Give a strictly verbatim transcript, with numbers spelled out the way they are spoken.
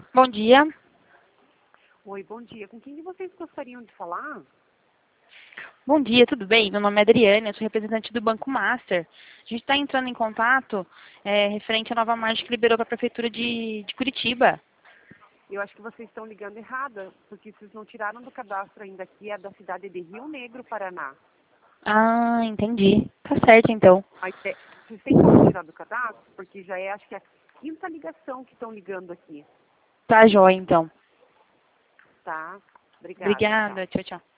Bom dia. Oi, bom dia. Com quem vocês gostariam de falar? Bom dia, tudo bem? Meu nome é Adriane, eu sou representante do Banco Master. A gente está entrando em contato é, referente à nova margem que liberou para a Prefeitura de, de Curitiba. Eu acho que vocês estão ligando errada, porque vocês não tiraram do cadastro ainda aqui, é da cidade de Rio Negro, Paraná. Ah, entendi. Tá certo, então. Mas é, vocês têm como tirar do cadastro? Porque já é, acho que é a quinta ligação que estão ligando aqui. Tá jóia, então. Tá? Obrigada. Tchau. Obrigada, tchau, tchau.